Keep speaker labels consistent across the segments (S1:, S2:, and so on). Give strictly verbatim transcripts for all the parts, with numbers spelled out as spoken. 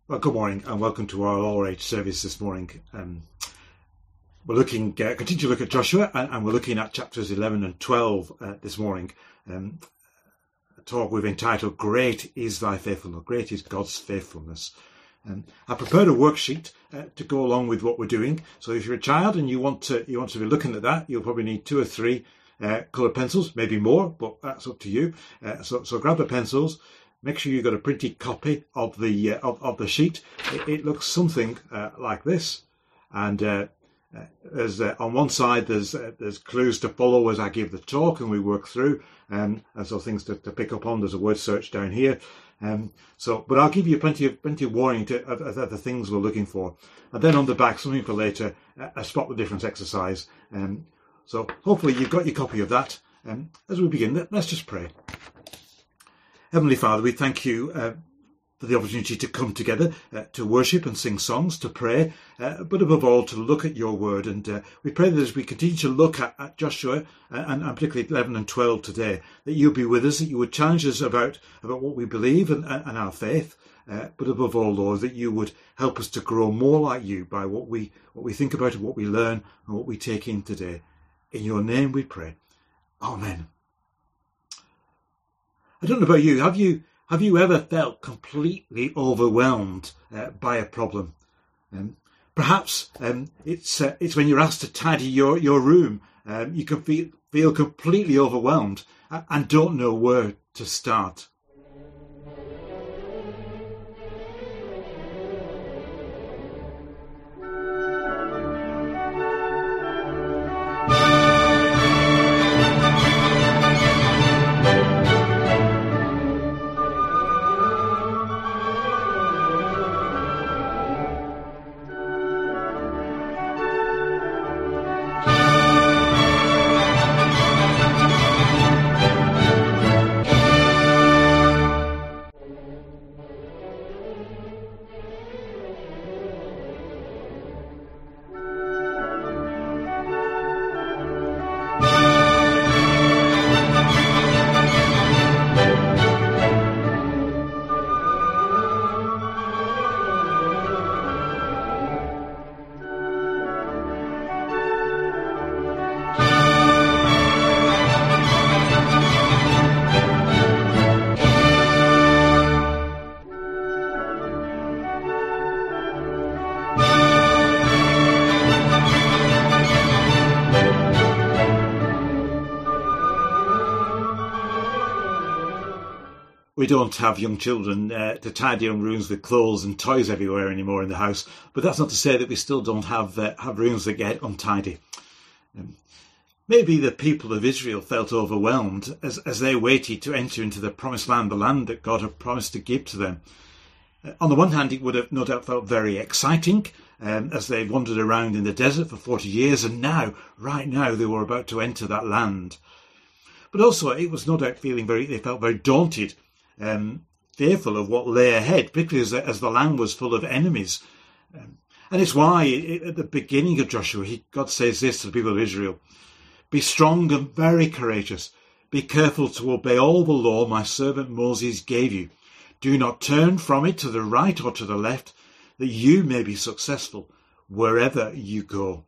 S1: Well, good morning and welcome to our All Age service this morning. Um, we're looking, uh, continue to look at Joshua, and, and we're looking at chapters eleven and twelve uh, this morning. Um, a talk we've entitled "Great is Thy Faithfulness." Great is God's faithfulness. Um, I prepared a worksheet uh, to go along with what we're doing. So if you're a child and you want to you want to be looking at that, you'll probably need two or three uh, coloured pencils, maybe more, but that's up to you. Uh, so, so grab the pencils. Make sure you've got a printed copy of the uh, of, of the sheet. It, it looks something uh, like this, and uh, uh, there's uh, on one side there's uh, there's clues to follow as I give the talk and we work through, um, and so things to, to pick up on. There's a word search down here, um, so but I'll give you plenty of plenty of warning to of, of the things we're looking for, and then on the back something for later, a spot the difference exercise. Um, so hopefully you've got your copy of that. Um, as we begin, let's just pray. Heavenly Father, we thank you uh, for the opportunity to come together, uh, to worship and sing songs, to pray, uh, but above all to look at your word. And uh, we pray that as we continue to look at, at Joshua, uh, and, and particularly eleven and twelve today, that you'll be with us, that you would challenge us about, about what we believe and, and our faith, uh, but above all, Lord, that you would help us to grow more like you by what we, what we think about and what we learn and what we take in today. In your name we pray. Amen. I don't know about you. Have you have you ever felt completely overwhelmed uh, by a problem? Um, perhaps um, it's uh, it's when you're asked to tidy your your room. Um, you can feel feel completely overwhelmed and don't know where to start. We don't have young children uh, to tidy young rooms with clothes and toys everywhere anymore in the house, but that's not to say that we still don't have uh, have rooms that get untidy. Um, maybe the people of Israel felt overwhelmed as, as they waited to enter into the promised land, the land that God had promised to give to them. Uh, on the one hand, it would have no doubt felt very exciting um, as they wandered around in the desert for forty years, and now, right now, they were about to enter that land. But also, it was no doubt feeling very, they felt very daunted. Um, fearful of what lay ahead, particularly as, as the land was full of enemies. Um, and it's why it, at the beginning of Joshua, he, God says this to the people of Israel: be strong and very courageous. Be careful to obey all the law my servant Moses gave you. Do not turn from it to the right or to the left, that you may be successful wherever you go.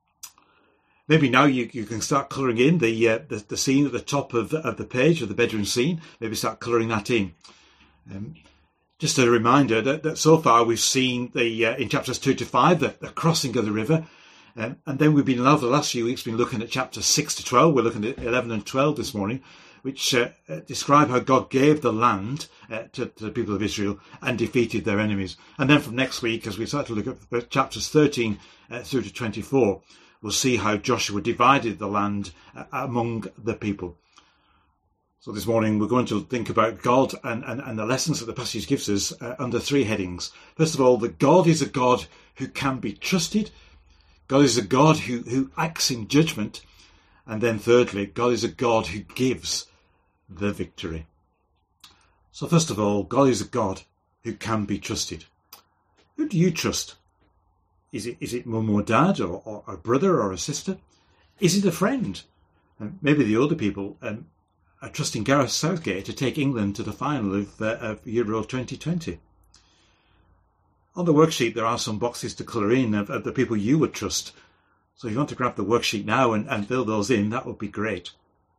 S1: Maybe now you, you can start colouring in the, uh, the the scene at the top of, of the page, of the bedroom scene. Maybe start colouring that in. Um, just a reminder that, that so far we've seen the uh, in chapters two to five the, the crossing of the river, um, and then we've been over the last few weeks been looking at chapters six to twelve. We're looking at eleven and twelve this morning, which uh, describe how God gave the land uh, to, to the people of Israel and defeated their enemies. And then from next week, as we start to look at chapters thirteen uh, through to twenty-four. We'll see how Joshua divided the land among the people. So this morning we're going to think about God and, and, and the lessons that the passage gives us uh, under three headings. First of all, that God is a God who can be trusted. God is a God who, who acts in judgment. And then thirdly, God is a God who gives the victory. So first of all, God is a God who can be trusted. Who do you trust? Is it is it mum or dad or, or a brother or a sister? Is it a friend? Um, maybe the older people um, are trusting Gareth Southgate to take England to the final of, uh, of Euro twenty twenty. On the worksheet, there are some boxes to colour in of, of the people you would trust. So if you want to grab the worksheet now and, and fill those in, that would be great.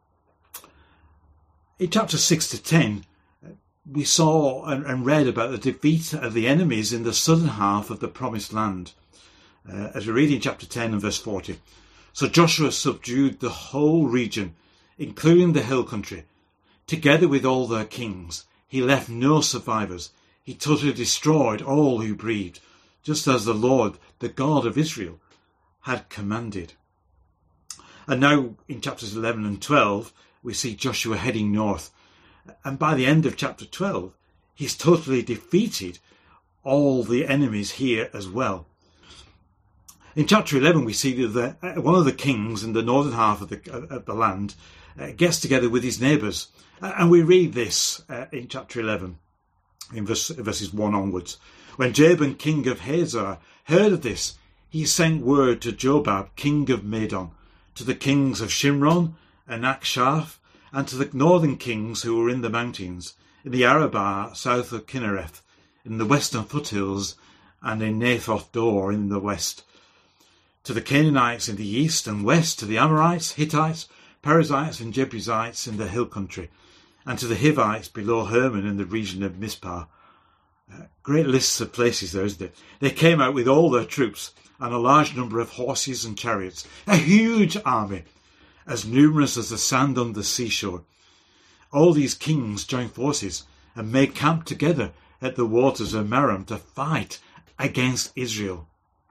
S1: In chapters six to ten, we saw and, and read about the defeat of the enemies in the southern half of the promised land. Uh, as we read in chapter ten and verse forty. So Joshua subdued the whole region, including the hill country. Together with all their kings, he left no survivors. He totally destroyed all who breathed, just as the Lord, the God of Israel, had commanded. And now in chapters eleven and twelve, we see Joshua heading north. And by the end of chapter twelve, he's totally defeated all the enemies here as well. In chapter eleven, we see that the, one of the kings in the northern half of the, of the land uh, gets together with his neighbours. And we read this uh, in chapter eleven, in verse, verses one onwards. When Jabin, king of Hazor, heard of this, he sent word to Jobab, king of Madon, to the kings of Shimron and Akshaph, and to the northern kings who were in the mountains, in the Arabah south of Kinnereth, in the western foothills, and in Nathoth Dor in the west, to the Canaanites in the east and west, to the Amorites, Hittites, Perizzites and Jebusites in the hill country, and to the Hivites below Hermon in the region of Mizpah. Uh, great lists of places there, isn't it? They came out with all their troops and a large number of horses and chariots, a huge army, as numerous as the sand on the seashore. All these kings joined forces and made camp together at the waters of Merom to fight against Israel.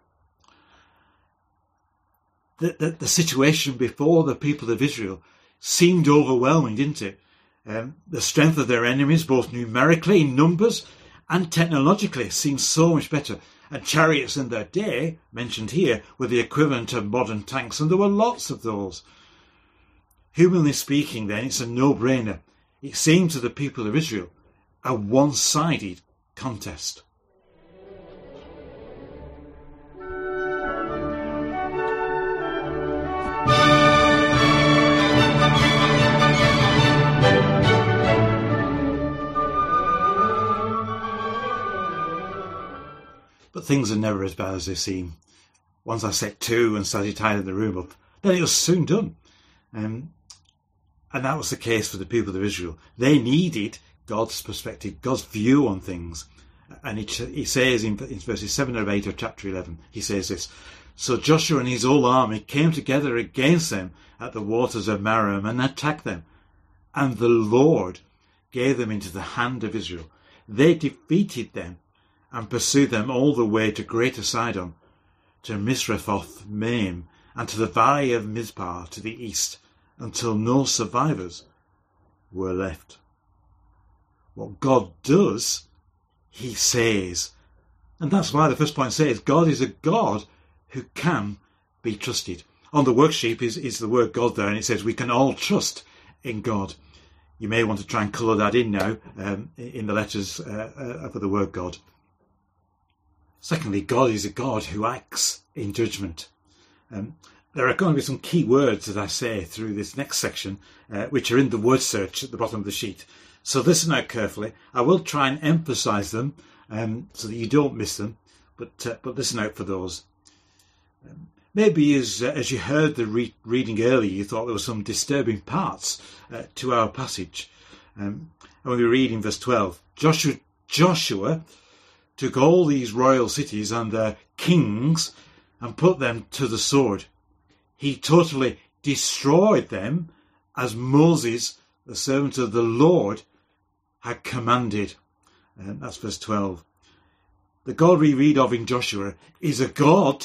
S1: The, the, the situation before the people of Israel seemed overwhelming, didn't it? Um, the strength of their enemies, both numerically in numbers and technologically, seemed so much better. And chariots in their day, mentioned here, were the equivalent of modern tanks, and there were lots of those. Humanly speaking, then, it's a no-brainer. It seemed to the people of Israel a one-sided contest. But things are never as bad as they seem. Once I set to and started tidying the room up, then it was soon done. Um, and that was the case for the people of Israel. They needed God's perspective, God's view on things. And he, he says in, in verses seven or eight of chapter eleven, he says this, So Joshua and his whole army came together against them at the waters of Merom and attacked them. And the Lord gave them into the hand of Israel. They defeated them and pursued them all the way to Greater Sidon, to Misrephoth Maim, and to the valley of Mizpah to the east, until no survivors were left. What God does, he says. And that's why the first point says God is a God who can be trusted. On the worksheet is, is the word God there, and it says we can all trust in God. You may want to try and colour that in now um, in the letters uh, uh, for the word God. Secondly, God is a God who acts in judgment. Um, there are going to be some key words that I say through this next section, uh, which are in the word search at the bottom of the sheet. So listen out carefully. I will try and emphasise them um, so that you don't miss them, but uh, but listen out for those. Um, maybe as uh, as you heard the re- reading earlier, you thought there were some disturbing parts uh, to our passage. Um, and when we read in verse twelve, Joshua, Joshua took all these royal cities and their kings and put them to the sword. He totally destroyed them as Moses, the servant of the Lord, had commanded. And that's verse twelve. The God we read of in Joshua is a God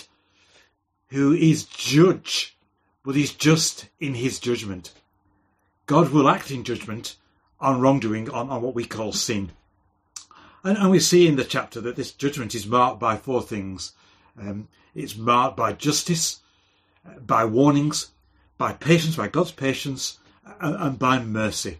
S1: who is judge, but he's just in his judgment. God will act in judgment on wrongdoing, on, on what we call sin. And, and we see in the chapter that this judgment is marked by four things. Um, it's marked by justice, uh, by warnings, by patience, by God's patience, and, and by mercy.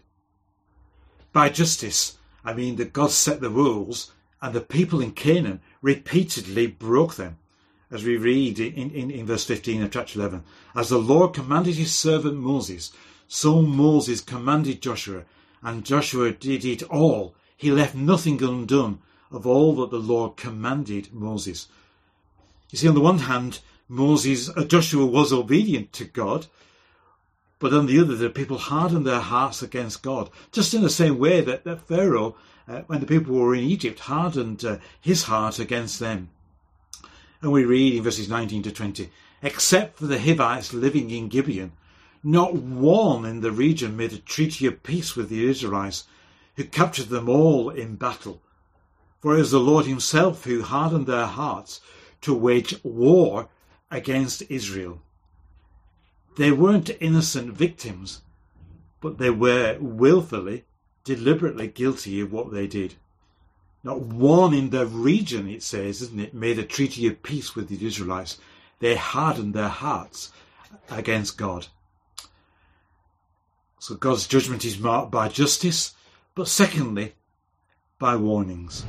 S1: By justice, I mean that God set the rules and the people in Canaan repeatedly broke them. As we read in, in, in verse fifteen of chapter eleven, as the Lord commanded his servant Moses, so Moses commanded Joshua, and Joshua did it all. He left nothing undone of all that the Lord commanded Moses. You see, on the one hand, Moses, uh, Joshua was obedient to God, but on the other, the people hardened their hearts against God, just in the same way that, that Pharaoh, uh, when the people were in Egypt, hardened uh, his heart against them. And we read in verses nineteen to twenty, except for the Hivites living in Gibeon, not one in the region made a treaty of peace with the Israelites, who captured them all in battle. For it was the Lord himself who hardened their hearts to wage war against Israel. They weren't innocent victims, but they were willfully, deliberately guilty of what they did. Not one in the region, it says, isn't it, made a treaty of peace with the Israelites. They hardened their hearts against God. So God's judgment is marked by justice, but secondly, by warnings.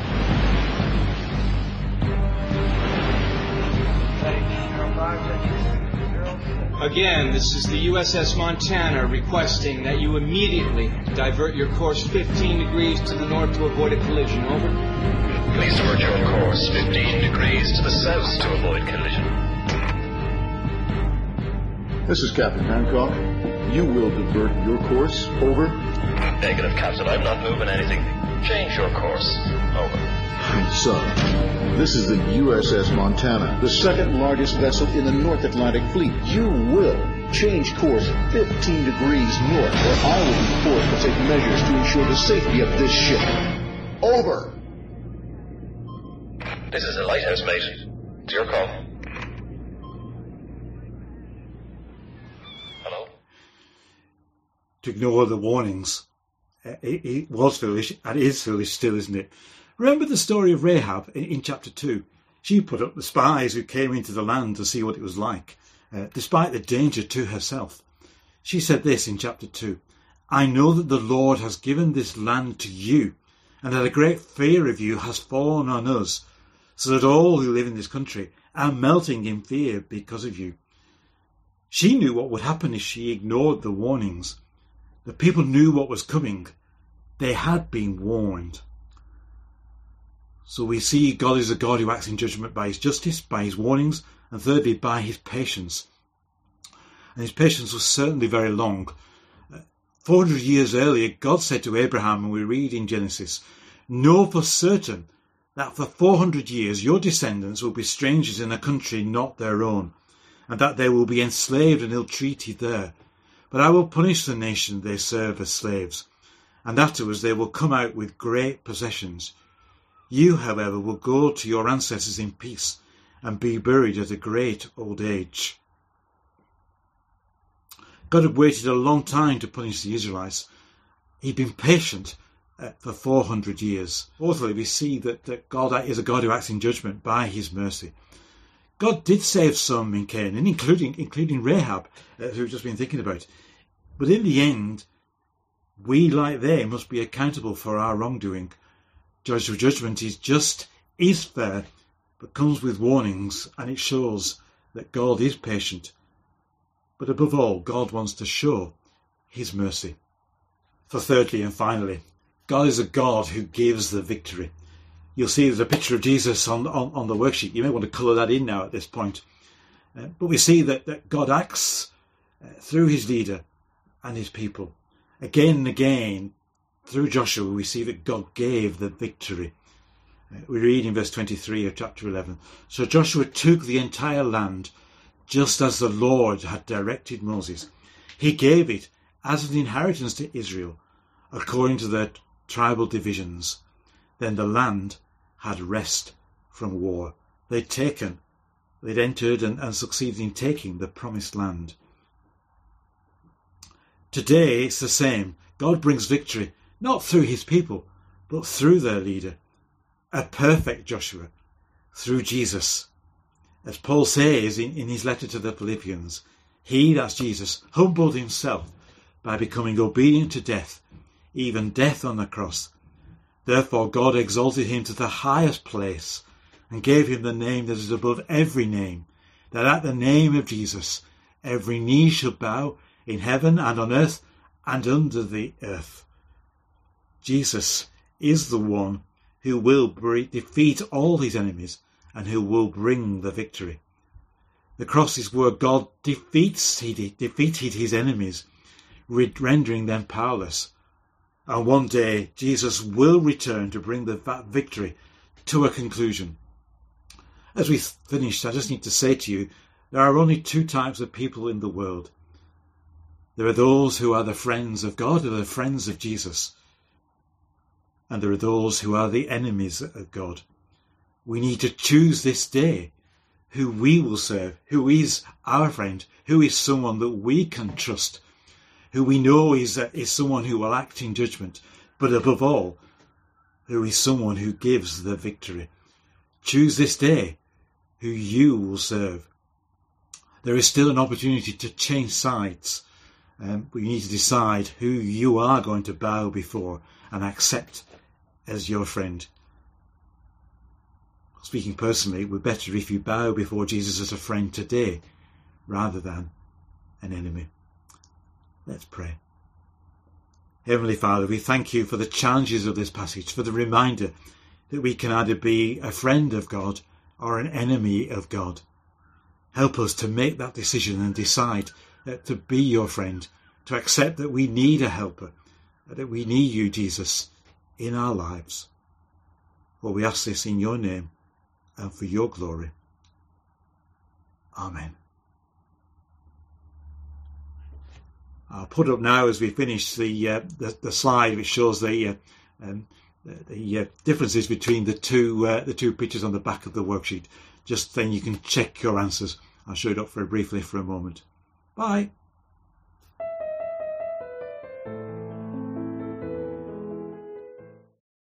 S2: Again, this is the U S S Montana requesting that you immediately divert your course fifteen degrees to the north to avoid a collision. Over.
S3: Please divert your course fifteen degrees to the south to avoid collision.
S4: This is Captain Hancock. You will divert your course. Over.
S3: Negative, Captain. I'm not moving anything. Change your course. Over.
S4: Sir, this is the U S S Montana, the second largest vessel in the North Atlantic Fleet. You will change course fifteen degrees north, or I will be forced to take measures to ensure the safety of this ship. Over.
S3: This is the lighthouse, mate. It's your call. Hello?
S1: To ignore the warnings, it, it was foolish, and it is foolish still, isn't it? Remember the story of Rahab in, in chapter two. She put up the spies who came into the land to see what it was like, uh, despite the danger to herself. She said this in chapter two, I know that the Lord has given this land to you, and that a great fear of you has fallen on us, so that all who live in this country are melting in fear because of you. She knew what would happen if she ignored the warnings. The people knew what was coming. They had been warned. So we see God is a God who acts in judgment by his justice, by his warnings, and thirdly, by his patience. And his patience was certainly very long. four hundred years earlier, God said to Abraham, and we read in Genesis, know for certain that for four hundred years your descendants will be strangers in a country not their own, and that they will be enslaved and ill-treated there. But I will punish the nation they serve as slaves, and afterwards they will come out with great possessions. You, however, will go to your ancestors in peace and be buried at a great old age. God had waited a long time to punish the Israelites. He'd been patient uh, for four hundred years. Fourthly, we see that, that God is a God who acts in judgment by his mercy. God did save some in Canaan, including, including Rahab, uh, who we've just been thinking about. But in the end, we, like they, must be accountable for our wrongdoing. God's judgment is just, is fair, but comes with warnings, and it shows that God is patient. But above all, God wants to show his mercy. For thirdly and finally, God is a God who gives the victory. You'll see there's a picture of Jesus on, on, on the worksheet. You may want to colour that in now at this point. Uh, but we see that, that God acts uh, through his leader and his people. Again and again, through Joshua, we see that God gave the victory. Uh, we read in verse twenty-three of chapter eleven. So Joshua took the entire land, just as the Lord had directed Moses. He gave it as an inheritance to Israel, according to their tribal divisions. Then the land had rest from war. They'd taken, they'd entered and, and succeeded in taking the promised land. Today it's the same. God brings victory, not through his people, but through their leader, a perfect Joshua, through Jesus. As Paul says in, in his letter to the Philippians, he, that's Jesus, humbled himself by becoming obedient to death, even death on the cross. Therefore God exalted him to the highest place and gave him the name that is above every name, that at the name of Jesus every knee shall bow in heaven and on earth and under the earth. Jesus is the one who will defeat all his enemies and who will bring the victory. The cross is where God defeats, he defeated his enemies, rendering them powerless. And one day Jesus will return to bring the victory to a conclusion. As we finish, I just need to say to you, there are only two types of people in the world. There are those who are the friends of God, who are the friends of Jesus. And there are those who are the enemies of God. We need to choose this day who we will serve, who is our friend, who is someone that we can trust, who we know is, uh, is someone who will act in judgment, but above all, who is someone who gives the victory. Choose this day who you will serve. There is still an opportunity to change sides, um, but you need to decide who you are going to bow before and accept as your friend. Speaking personally, it would be better if you bow before Jesus as a friend today rather than an enemy. Let's pray. Heavenly Father, we thank you for the challenges of this passage, for the reminder that we can either be a friend of God or an enemy of God. Help us to make that decision and decide to be your friend, to accept that we need a helper, that we need you, Jesus, in our lives. For we ask this in your name and for your glory. Amen. I'll put up now, as we finish, the uh, the, the slide which shows the uh, um, the, the uh, differences between the two uh, the two pictures on the back of the worksheet. Just then you can check your answers. I'll show it up very briefly for a moment. Bye.